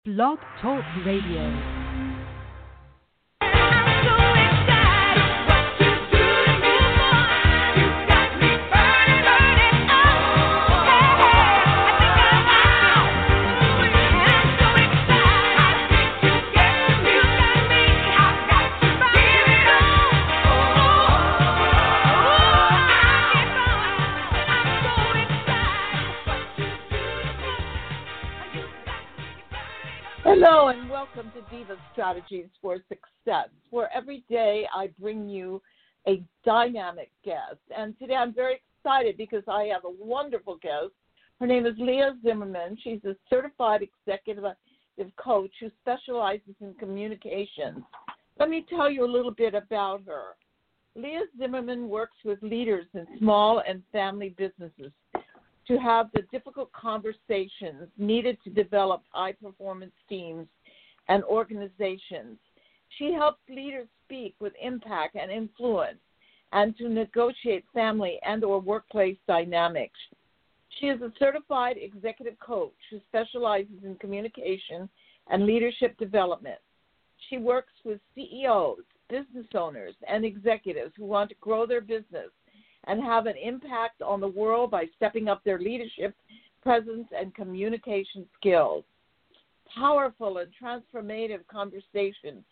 Blog Talk Radio. Hello and welcome to Diva Strategies for Success, where every day I bring you a dynamic guest. And today I'm very excited because I have a wonderful guest. Her name is Leah Zimmerman. She's a certified executive coach who specializes in communications. Let me tell you a little bit about her. Leah Zimmerman works with leaders in small and family businesses to have the difficult conversations needed to develop high-performance teams and organizations. She helps leaders speak with impact and influence and to negotiate family and or workplace dynamics. She is a certified executive coach who specializes in communication and leadership development. She works with CEOs, business owners, and executives who want to grow their business and have an impact on the world by stepping up their leadership, presence, and communication skills. Powerful and transformative conversation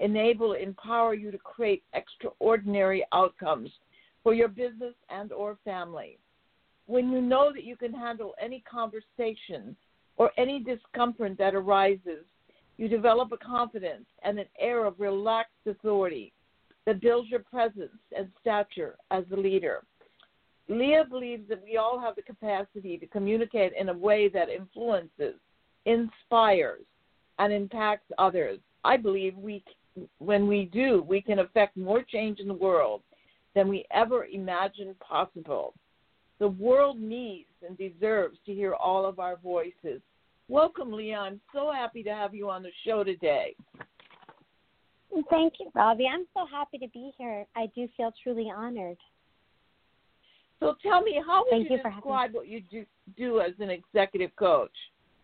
empower you to create extraordinary outcomes for your business and or family. When you know that you can handle any conversation or any discomfort that arises, you develop a confidence and an air of relaxed authority that builds your presence and stature as a leader. Leah believes that we all have the capacity to communicate in a way that influences, inspires, and impacts others. I believe when we do, we can affect more change in the world than we ever imagined possible. The world needs and deserves to hear all of our voices. Welcome, Leah. I'm so happy to have you on the show today. Thank you, Robbie. I'm so happy to be here. I do feel truly honored. So tell me, how would you describe what you do as an executive coach?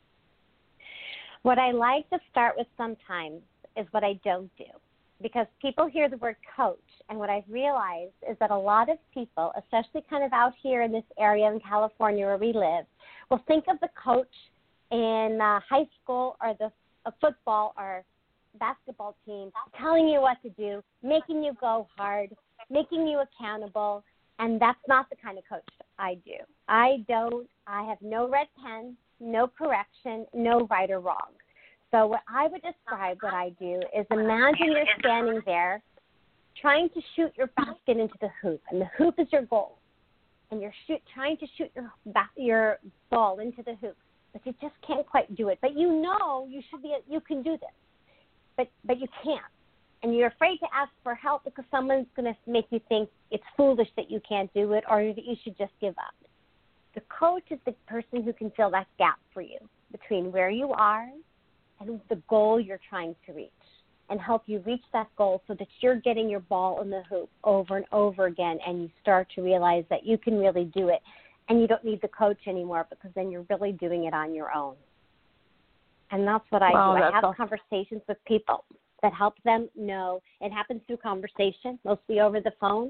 What I like to start with sometimes is what I don't do, because people hear the word coach, and what I've realized is that a lot of people, especially kind of out here in this area in California where we live, will think of the coach in high school or a football or basketball team telling you what to do, making you go hard, making you accountable, and that's not the kind of coach I do. I have no red pen, no correction, no right or wrong. So what I would describe what I do is imagine you're standing there trying to shoot your basket into the hoop, and the hoop is your goal, and you're trying to shoot your ball into the hoop, but you just can't quite do it. But you know you can do this. But you can't. And you're afraid to ask for help because someone's going to make you think it's foolish that you can't do it or that you should just give up. The coach is the person who can fill that gap for you between where you are and the goal you're trying to reach, and help you reach that goal so that you're getting your ball in the hoop over and over again, and you start to realize that you can really do it, and you don't need the coach anymore because then you're really doing it on your own. And that's what I do. I have conversations with people that help them know. It happens through conversation, mostly over the phone.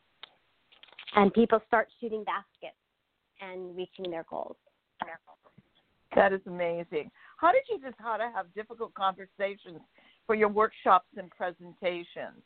And people start shooting baskets and reaching their goals. That is amazing. How did you decide how to have difficult conversations for your workshops and presentations?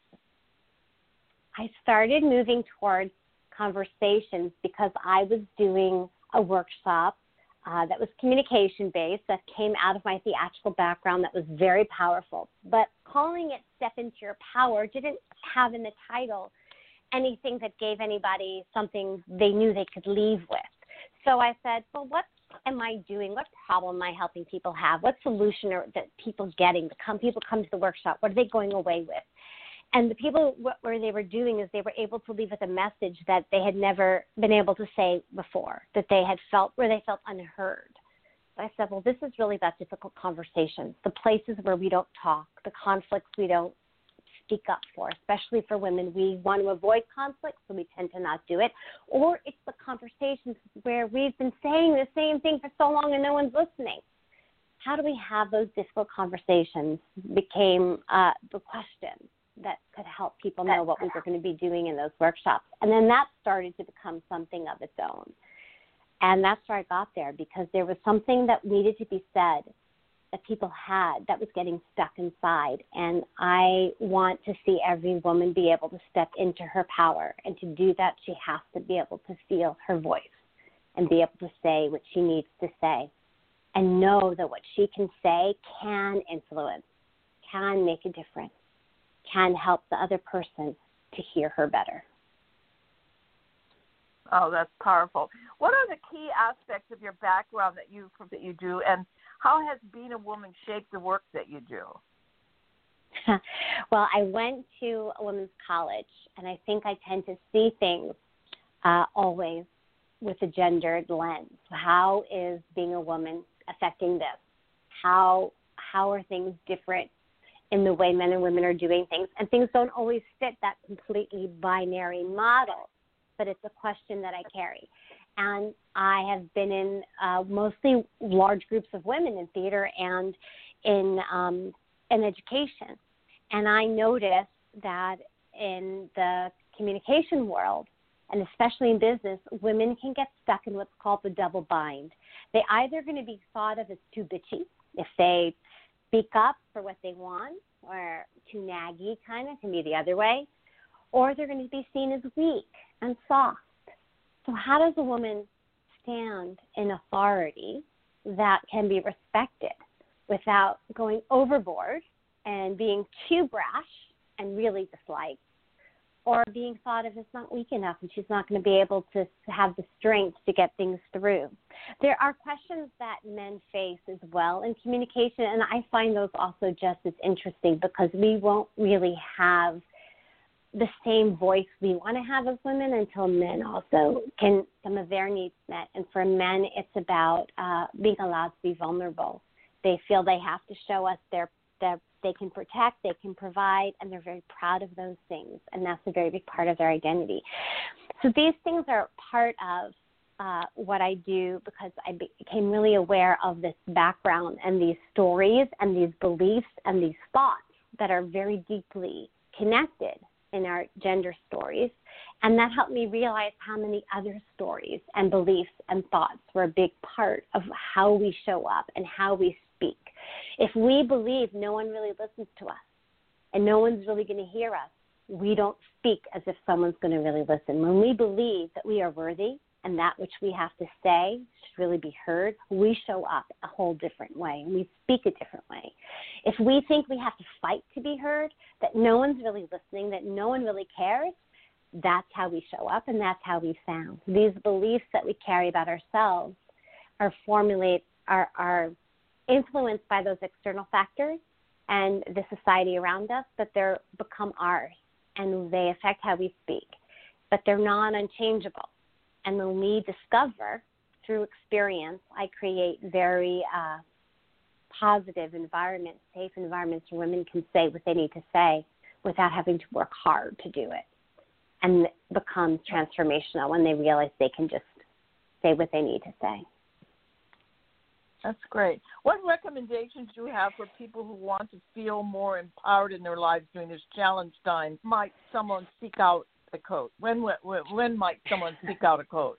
I started moving towards conversations because I was doing a workshop that was communication-based, that came out of my theatrical background, that was very powerful. But calling it Step Into Your Power didn't have in the title anything that gave anybody something they knew they could leave with. So I said, well, what am I doing? What problem am I helping people have? What solution are that people getting? People come to the workshop. What are they going away with? And the people, what they were doing is they were able to leave with a message that they had never been able to say before, that they had felt, where they felt unheard. So I said, well, this is really about difficult conversations, the places where we don't talk, the conflicts we don't speak up for, especially for women. We want to avoid conflict, so we tend to not do it. Or it's the conversations where we've been saying the same thing for so long and no one's listening. how do we have those difficult conversations became the question that could help people know what we were going to be doing in those workshops. And then that started to become something of its own. And that's where I got there, because there was something that needed to be said that people had that was getting stuck inside. And I want to see every woman be able to step into her power. And to do that, she has to be able to feel her voice and be able to say what she needs to say, and know that what she can say can influence, can make a difference, can help the other person to hear her better. Oh, that's powerful. What are the key aspects of your background that you do, and how has being a woman shaped the work that you do? Well, I went to a women's college, and I think I tend to see things always with a gendered lens. How is being a woman affecting this? How are things different in the way men and women are doing things? And things don't always fit that completely binary model, but it's a question that I carry. And I have been in mostly large groups of women in theater and in education. And I noticed that in the communication world, and especially in business, women can get stuck in what's called the double bind. They're either going to be thought of as too bitchy if they speak up for what they want, or too naggy, kind of, can be the other way, or they're going to be seen as weak and soft. So how does a woman stand in authority that can be respected without going overboard and being too brash and really disliked, or being thought of as not weak enough and she's not going to be able to have the strength to get things through? There are questions that men face as well in communication, and I find those also just as interesting, because we won't really have the same voice we want to have as women until men also can some of their needs met. And for men, it's about being allowed to be vulnerable. They feel they have to show us they can protect, they can provide, and they're very proud of those things. And that's a very big part of their identity. So these things are part of what I do, because I became really aware of this background and these stories and these beliefs and these thoughts that are very deeply connected in our gender stories. And that helped me realize how many other stories and beliefs and thoughts were a big part of how we show up and how we speak. If we believe no one really listens to us and no one's really going to hear us, we don't speak as if someone's going to really listen. When we believe that we are worthy and that which we have to say should really be heard, we show up a whole different way, and we speak a different way. If we think we have to fight to be heard, that no one's really listening, that no one really cares, that's how we show up, and that's how we sound. These beliefs that we carry about ourselves are influenced by those external factors and the society around us, but they're become ours, and they affect how we speak. But they're non-unchangeable. And when we discover through experience, I create very positive environments, safe environments where women can say what they need to say without having to work hard to do it. And it becomes transformational when they realize they can just say what they need to say. That's great. What recommendations do you have for people who want to feel more empowered in their lives during this challenge time? Might someone seek out a coach? When might someone seek out a coach?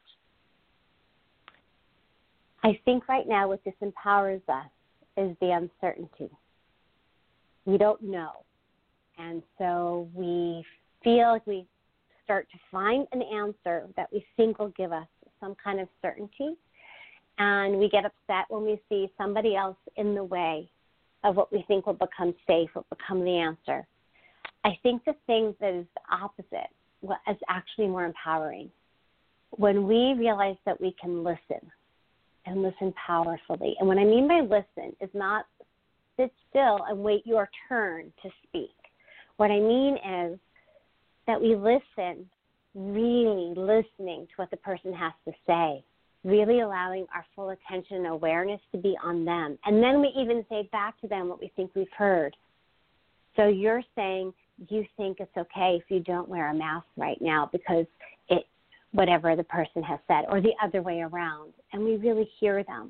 I think right now what disempowers us is the uncertainty. We don't know. And so we feel like we start to find an answer that we think will give us some kind of certainty. And we get upset when we see somebody else in the way of what we think will become safe, will become the answer. I think the thing that is the opposite is actually more empowering. When we realize that we can listen and listen powerfully. And what I mean by listen is not sit still and wait your turn to speak. What I mean is that we listen, really listening to what the person has to say, really allowing our full attention and awareness to be on them. And then we even say back to them what we think we've heard. So you're saying you think it's okay if you don't wear a mask right now because whatever the person has said, or the other way around. And we really hear them.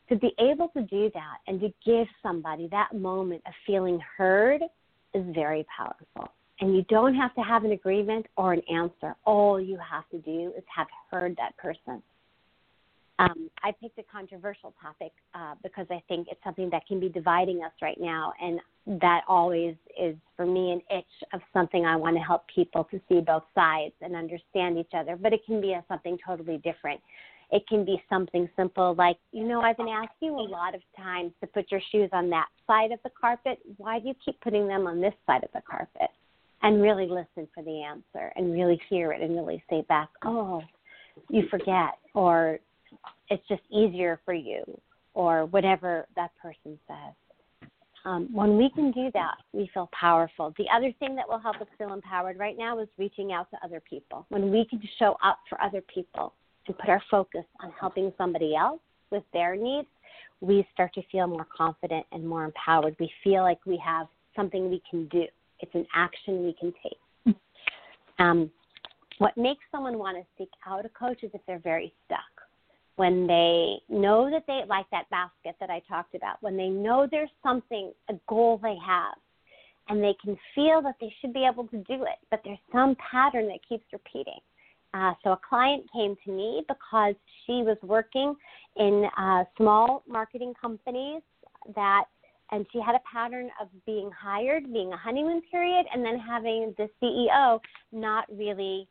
To be able to do that and to give somebody that moment of feeling heard is very powerful. And you don't have to have an agreement or an answer. All you have to do is have heard that person. I picked a controversial topic because I think it's something that can be dividing us right now, and that always is, for me, an itch of something I want to help people to see both sides and understand each other. But it can be something totally different. It can be something simple like, I've been asking you a lot of times to put your shoes on that side of the carpet. Why do you keep putting them on this side of the carpet? And really listen for the answer and really hear it and really say back, oh, you forget, or it's just easier for you, or whatever that person says. When we can do that, we feel powerful. The other thing that will help us feel empowered right now is reaching out to other people. When we can show up for other people and put our focus on helping somebody else with their needs, we start to feel more confident and more empowered. We feel like we have something we can do. It's an action we can take. What makes someone want to seek out a coach is if they're very stuck. When they know that they, like that basket that I talked about, when they know there's something, a goal they have, and they can feel that they should be able to do it, but there's some pattern that keeps repeating. So a client came to me because she was working in small marketing companies and she had a pattern of being hired, being a honeymoon period, and then having the CEO not really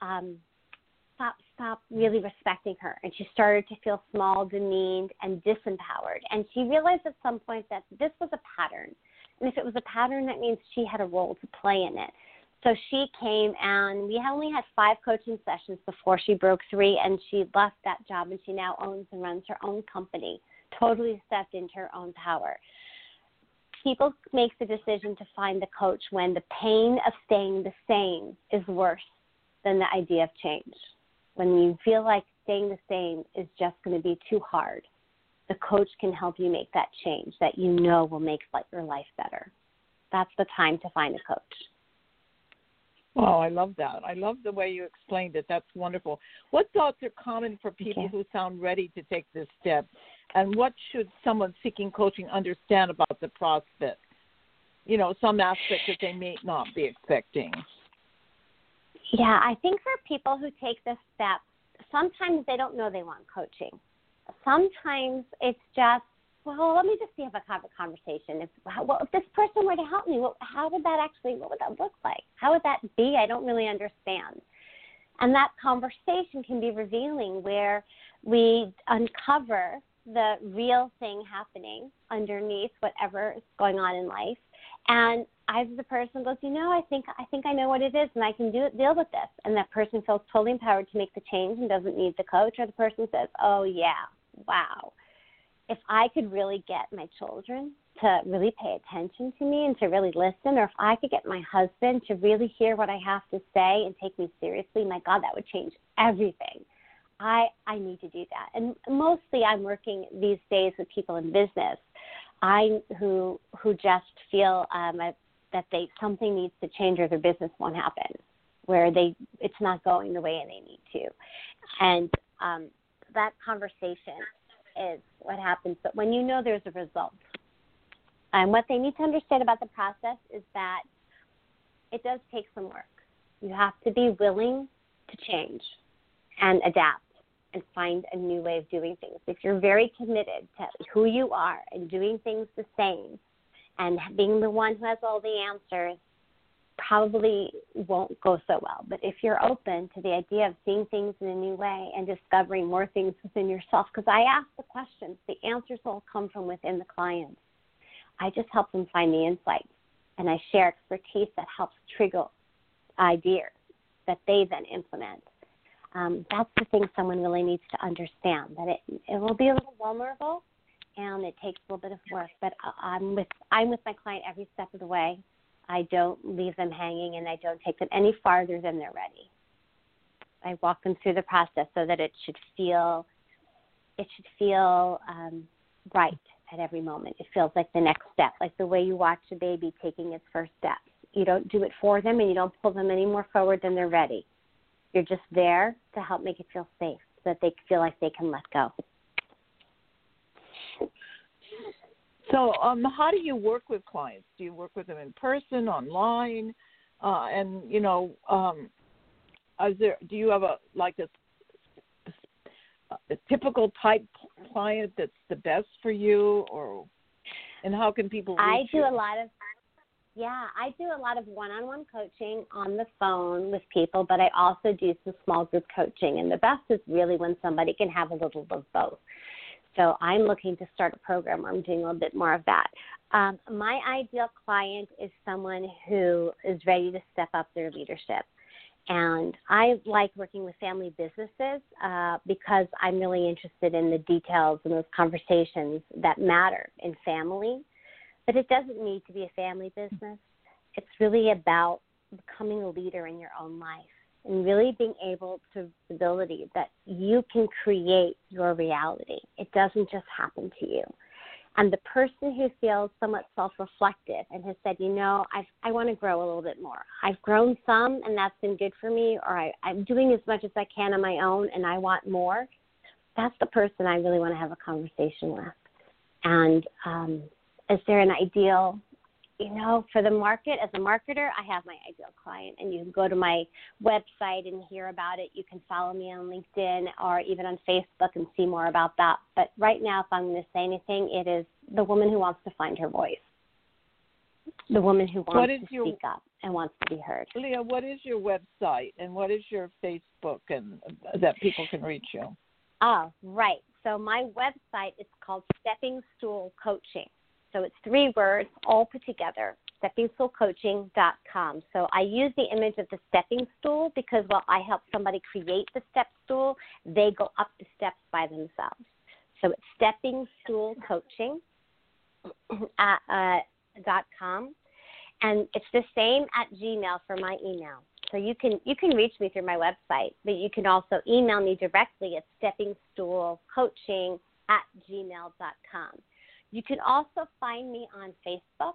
stop really respecting her. And she started to feel small, demeaned, and disempowered. And she realized at some point that this was a pattern. And if it was a pattern, that means she had a role to play in it. So she came, and we only had 5 coaching sessions before she broke 3, and she left that job, and she now owns and runs her own company, totally stepped into her own power. People make the decision to find the coach when the pain of staying the same is worse than the idea of change. When you feel like staying the same is just going to be too hard, the coach can help you make that change that will make your life better. That's the time to find a coach. Oh, I love that. I love the way you explained it. That's wonderful. What thoughts are common for people who sound ready to take this step? And what should someone seeking coaching understand about the process? Some aspects that they may not be expecting. Yeah, I think for people who take this step, sometimes they don't know they want coaching. Sometimes it's just, let me just have a conversation. If this person were to help me, what would that look like? How would that be? I don't really understand. And that conversation can be revealing, where we uncover the real thing happening underneath whatever is going on in life. And either the person goes, I think I know what it is, and I can deal with this. And that person feels totally empowered to make the change and doesn't need the coach. Or the person says, oh, yeah, wow. If I could really get my children to really pay attention to me and to really listen, or if I could get my husband to really hear what I have to say and take me seriously, my God, that would change everything. I need to do that. And mostly I'm working these days with people in business who just feel that something needs to change or their business won't happen, where it's not going the way they need to. And that conversation is what happens. But when there's a result, and what they need to understand about the process is that it does take some work. You have to be willing to change and adapt and find a new way of doing things. If you're very committed to who you are and doing things the same and being the one who has all the answers, probably won't go so well. But if you're open to the idea of seeing things in a new way and discovering more things within yourself, because I ask the questions, the answers all come from within the clients. I just help them find the insights, and I share expertise that helps trigger ideas that they then implement. That's the thing someone really needs to understand, that it will be a little vulnerable and it takes a little bit of work, but I'm with my client every step of the way. I don't leave them hanging, and I don't take them any farther than they're ready. I walk them through the process so that it should feel right at every moment. It feels like the next step, like the way you watch a baby taking its first steps. You don't do it for them, and you don't pull them any more forward than they're ready. You're just there to help make it feel safe so that they feel like they can let go. So how do you work with clients? Do you work with them in person, online? And, you know, do you have a typical type client that's the best for you, and how can people reach you? I do a lot of one-on-one coaching on the phone with people, but I also do some small group coaching, and the best is really when somebody can have a little of both. So I'm looking to start a program where I'm doing a little bit more of that. My ideal client is someone who is ready to step up their leadership. And I like working with family businesses because I'm really interested in the details and those conversations that matter in family. But it doesn't need to be a family business. It's really about becoming a leader in your own life and really being able to the ability that you can create your reality. It doesn't just happen to you. And the person who feels somewhat self-reflective and has said, you know, I want to grow a little bit more. I've grown some, and that's been good for me, or I'm doing as much as I can on my own, and I want more. That's the person I really want to have a conversation with. And is there an ideal, you know, for the market? As a marketer, I have my ideal client, and you can go to my website and hear about it. You can follow me on LinkedIn or even on Facebook and see more about that. But right now, if I'm going to say anything, it is the woman who wants to find her voice, the woman who wants to speak up and wants to be heard. Leah, what is your website and what is your Facebook and that people can reach you? Oh, right. So my website is called Stepping Stool Coaching. So it's 3 words all put together, steppingstoolcoaching.com. So I use the image of the stepping stool because while I help somebody create the step stool, they go up the steps by themselves. So it's steppingstoolcoaching.com. And it's the same at Gmail for my email. So you can reach me through my website, but you can also email me directly at steppingstoolcoaching@gmail.com. You can also find me on Facebook.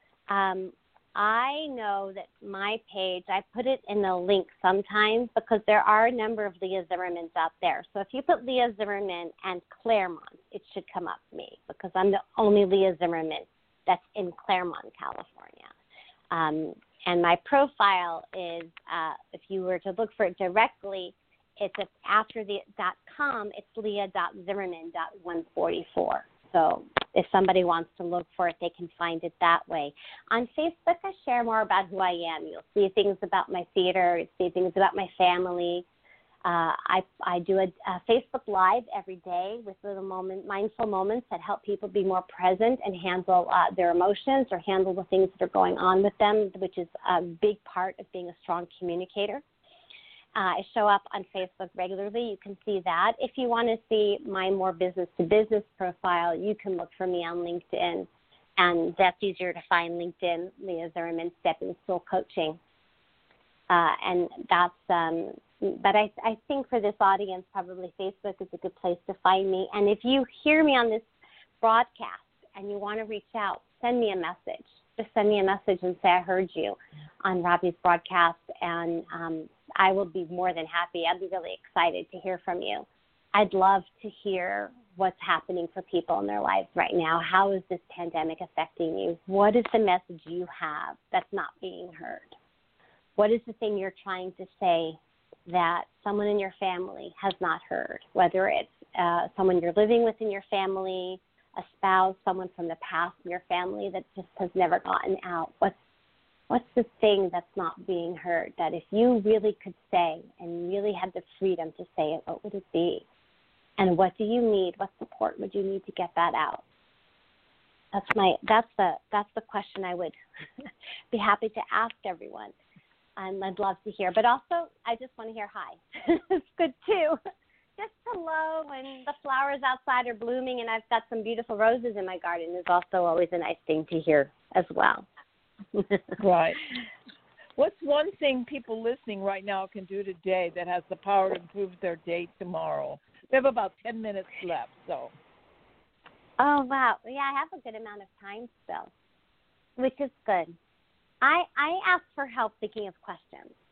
I know that my page, I put it in the link sometimes because there are a number of Leah Zimmermans out there. So if you put Leah Zimmerman and Claremont, it should come up to me because I'm the only Leah Zimmerman that's in Claremont, California. And my profile is, if you were to look for it directly, it's after the .com, it's leah.zimmerman.144. So if somebody wants to look for it, they can find it that way. On Facebook, I share more about who I am. You'll see things about my theater. You'll see things about my family. I do a Facebook Live every day with little mindful moments that help people be more present and handle their emotions or handle the things that are going on with them, which is a big part of being a strong communicator. I show up on Facebook regularly. You can see that. If you want to see my more business-to-business profile, you can look for me on LinkedIn, and that's easier to find. LinkedIn, Leah Zimmerman, Stepping Stool Coaching. And that's, but I think for this audience, probably Facebook is a good place to find me. And if you hear me on this broadcast and you want to reach out, send me a message. Just send me a message and say I heard you on Robbie's broadcast, and I will be more than happy. I'd be really excited to hear from you. I'd love to hear what's happening for people in their lives right now. How is this pandemic affecting you? What is the message you have that's not being heard? What is the thing you're trying to say that someone in your family has not heard, whether it's someone you're living with in your family, a spouse, someone from the past in your family that just has never gotten out? What's the thing that's not being heard that if you really could say and really had the freedom to say it, what would it be? And what do you need? What support would you need to get that out? That's the question I would be happy to ask everyone. And I'd love to hear. But also, I just want to hear hi. It's good, too. Just hello, and the flowers outside are blooming, and I've got some beautiful roses in my garden is also always a nice thing to hear as well. Right. What's one thing people listening right now can do today that has the power to improve their day tomorrow? We have about 10 minutes left, so. Oh, wow. Yeah, I have a good amount of time still, which is good. I ask for help thinking of questions.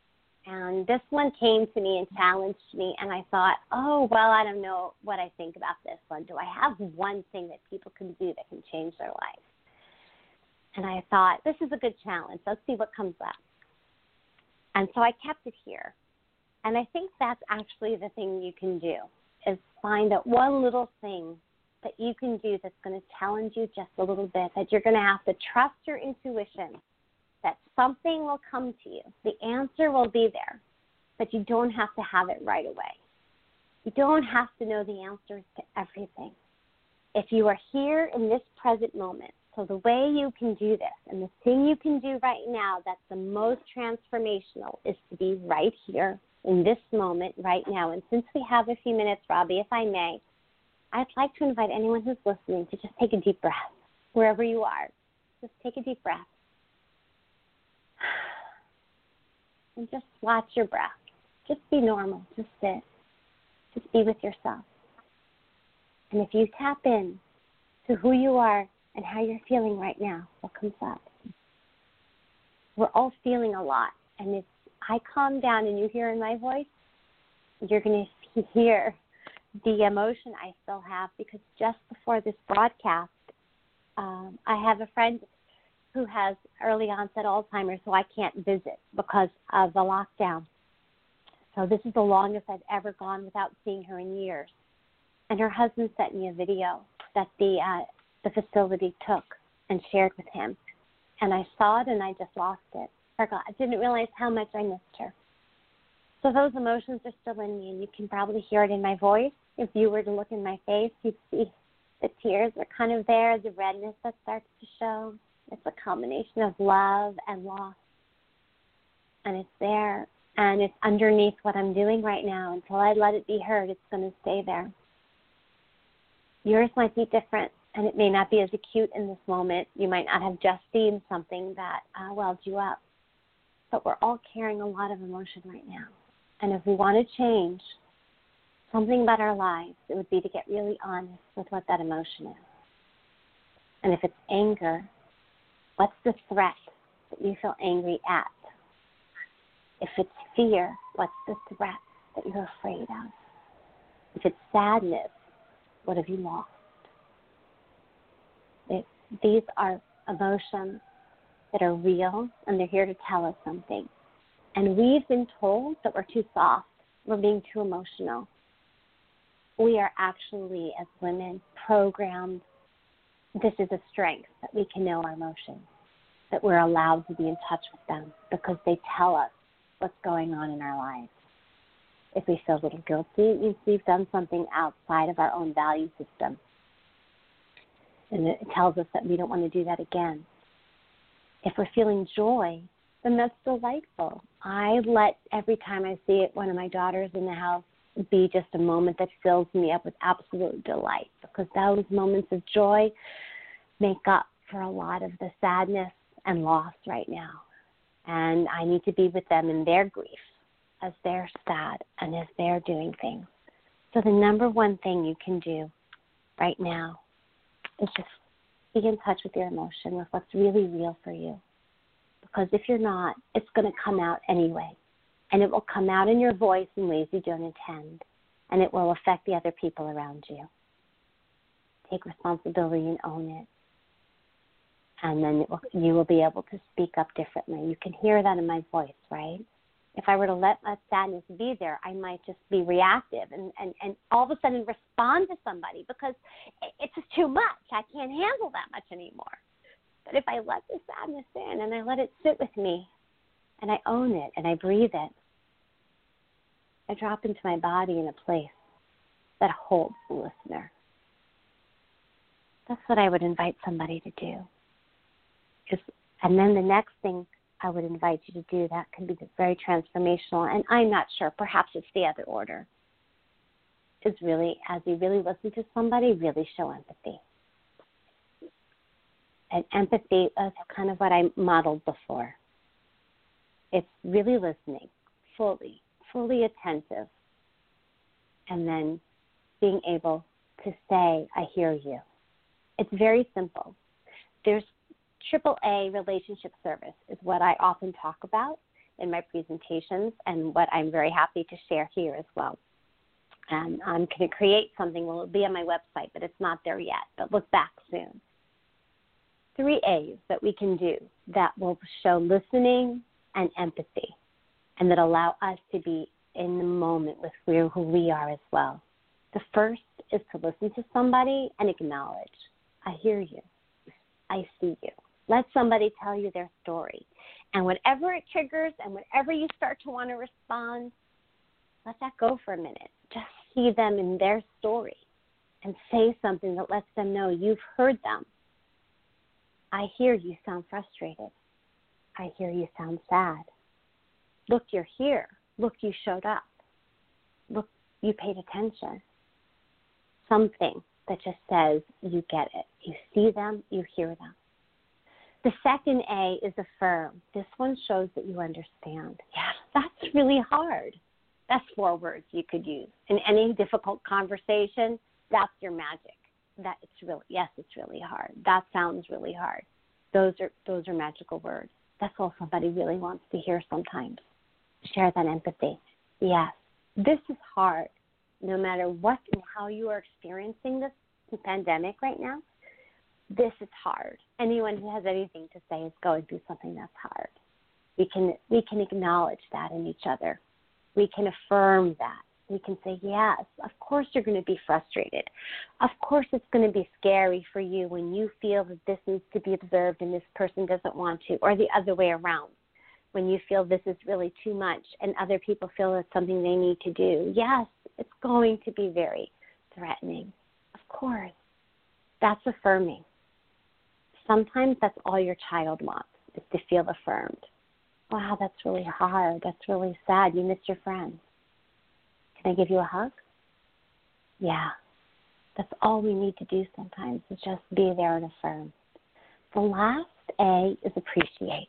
And this one came to me and challenged me, and I thought, oh, well, I don't know what I think about this one. Do I have one thing that people can do that can change their life? And I thought, this is a good challenge. Let's see what comes up. And so I kept it here. And I think that's actually the thing you can do, is find out one little thing that you can do that's going to challenge you just a little bit, that you're going to have to trust your intuition, that something will come to you. The answer will be there, but you don't have to have it right away. You don't have to know the answers to everything. If you are here in this present moment, so the way you can do this, and the thing you can do right now that's the most transformational, is to be right here in this moment right now. And since we have a few minutes, Robbie, if I may, I'd like to invite anyone who's listening to just take a deep breath, wherever you are. Just take a deep breath. And just watch your breath. Just be normal. Just sit. Just be with yourself. And if you tap in to who you are and how you're feeling right now, what comes up? We're all feeling a lot. And if I calm down and you hear in my voice, you're going to hear the emotion I still have, because just before this broadcast, I have a friend who has early onset Alzheimer's, who I can't visit because of the lockdown. So this is the longest I've ever gone without seeing her in years. And her husband sent me a video that the facility took and shared with him. And I saw it and I just lost it. I didn't realize how much I missed her. So those emotions are still in me, and you can probably hear it in my voice. If you were to look in my face, you'd see the tears are kind of there, the redness that starts to show. It's a combination of love and loss. And it's there, and it's underneath what I'm doing right now. Until I let it be heard, it's going to stay there. Yours might be different, and it may not be as acute in this moment. You might not have just seen something that welled you up. But we're all carrying a lot of emotion right now. And if we want to change something about our lives, it would be to get really honest with what that emotion is. And if it's anger, what's the threat that you feel angry at? If it's fear, what's the threat that you're afraid of? If it's sadness, what have you lost? These are emotions that are real, and they're here to tell us something. And we've been told that we're too soft, we're being too emotional. We are actually, as women, programmed. This is a strength, that we can know our emotions, that we're allowed to be in touch with them, because they tell us what's going on in our lives. If we feel a little guilty, it means we've done something outside of our own value system. And it tells us that we don't want to do that again. If we're feeling joy, then that's delightful. I let every time I see it, one of my daughters in the house, be just a moment that fills me up with absolute delight, because those moments of joy make up for a lot of the sadness and loss right now. And I need to be with them in their grief as they're sad and as they're doing things. So the number one thing you can do right now is just be in touch with your emotion, with what's really real for you. Because if you're not, it's going to come out anyway. And it will come out in your voice in ways you don't intend. And it will affect the other people around you. Take responsibility and own it. And then you will be able to speak up differently. You can hear that in my voice, right? If I were to let that sadness be there, I might just be reactive and all of a sudden respond to somebody, because it's just too much. I can't handle that much anymore. But if I let the sadness in and I let it sit with me and I own it and I breathe it, I drop into my body in a place that holds the listener. That's what I would invite somebody to do. And then the next thing I would invite you to do that can be very transformational, and I'm not sure, perhaps it's the other order, is really, as you really listen to somebody, really show empathy. And empathy is kind of what I modeled before. It's really listening, fully attentive, and then being able to say, I hear you. It's very simple. There's AAA relationship service is what I often talk about. in my presentations and what I'm very happy to share here as well. And I'm going to create something. Well, it'll be on my website, but it's not there yet. But look back soon. 3 A's that we can do that will show listening and empathy and that allow us to be in the moment with who we are as well. The first is to listen to somebody and acknowledge. I hear you. I see you. Let somebody tell you their story. And whatever it triggers and whenever you start to want to respond, let that go for a minute. Just see them in their story and say something that lets them know you've heard them. I hear you sound frustrated. I hear you sound sad. Look, you're here. Look, you showed up. Look, you paid attention. Something that just says you get it. You see them, you hear them. The second A is affirm. This one shows that you understand. Yeah, that's really hard. That's 4 words you could use. In any difficult conversation, that's your magic. It's really hard. That sounds really hard. Those are magical words. That's all somebody really wants to hear sometimes. Share that empathy. Yes, this is hard. No matter what and how you are experiencing this pandemic right now, this is hard. Anyone who has anything to say is going through something that's hard. We can acknowledge that in each other. We can affirm that. We can say, yes, of course you're going to be frustrated. Of course it's going to be scary for you when you feel that this needs to be observed and this person doesn't want to, or the other way around. When you feel this is really too much and other people feel it's something they need to do. Yes, it's going to be very threatening. Of course. That's affirming. Sometimes that's all your child wants, is to feel affirmed. Wow, that's really hard. That's really sad. You missed your friend. Can I give you a hug? Yeah. That's all we need to do sometimes, is just be there and affirm. The last A is appreciate.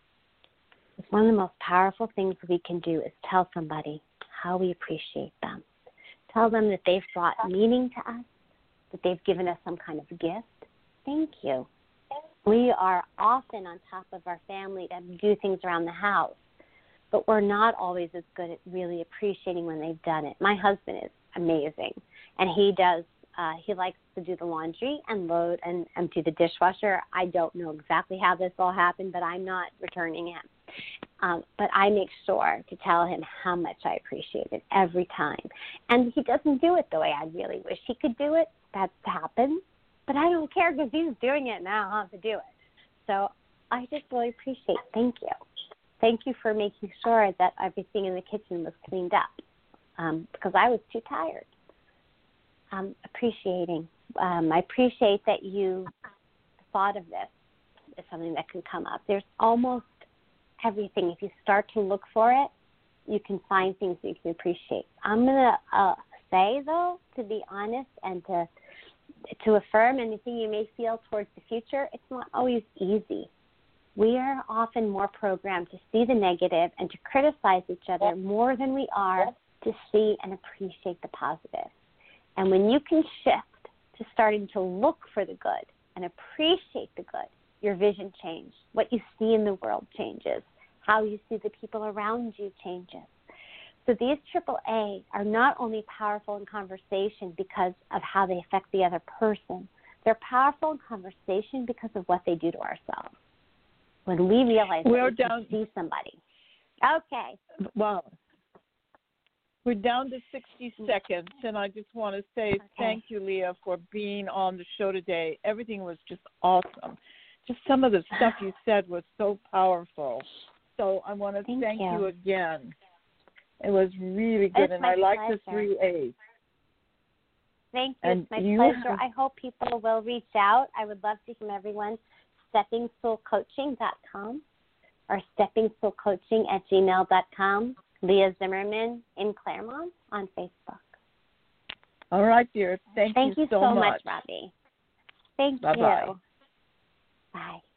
It's one of the most powerful things we can do is tell somebody how we appreciate them. Tell them that they've brought meaning to us, that they've given us some kind of gift. Thank you. We are often on top of our family and do things around the house, but we're not always as good at really appreciating when they've done it. My husband is amazing, and he likes to do the laundry and load and empty the dishwasher. I don't know exactly how this all happened, but I'm not returning him. But I make sure to tell him how much I appreciate it every time. And he doesn't do it the way I really wish he could do it. That happens. But I don't care because he's doing it now. I have to do it. So I just really appreciate. Thank you. Thank you for making sure that everything in the kitchen was cleaned up because I was too tired. Appreciating. I appreciate that you thought of this as something that can come up. There's almost everything. If you start to look for it, you can find things that you can appreciate. I'm going to say, though, to be honest and to affirm anything you may feel towards the future, it's not always easy. We are often more programmed to see the negative and to criticize each other more than we are to see and appreciate the positive. And when you can shift to starting to look for the good and appreciate the good, your vision changes. What you see in the world changes. How you see the people around you changes. So these AAA are not only powerful in conversation because of how they affect the other person. They're powerful in conversation because of what they do to ourselves. When we realize that we can see somebody. Okay. Wow. We're down to 60 seconds, and I just want to say thank you, Leah, for being on the show today. Everything was just awesome. Just some of the stuff you said was so powerful. So I want to thank you again. It was really good, and I like the 3 A's. Thank you. It's my pleasure. I hope people will reach out. I would love to hear from everyone. SteppingSoulCoaching.com or SteppingSoulCoaching@gmail.com. Leah Zimmerman in Claremont on Facebook. All right, dear. Thank you so much, Robbie. Thank Bye-bye. you. Bye.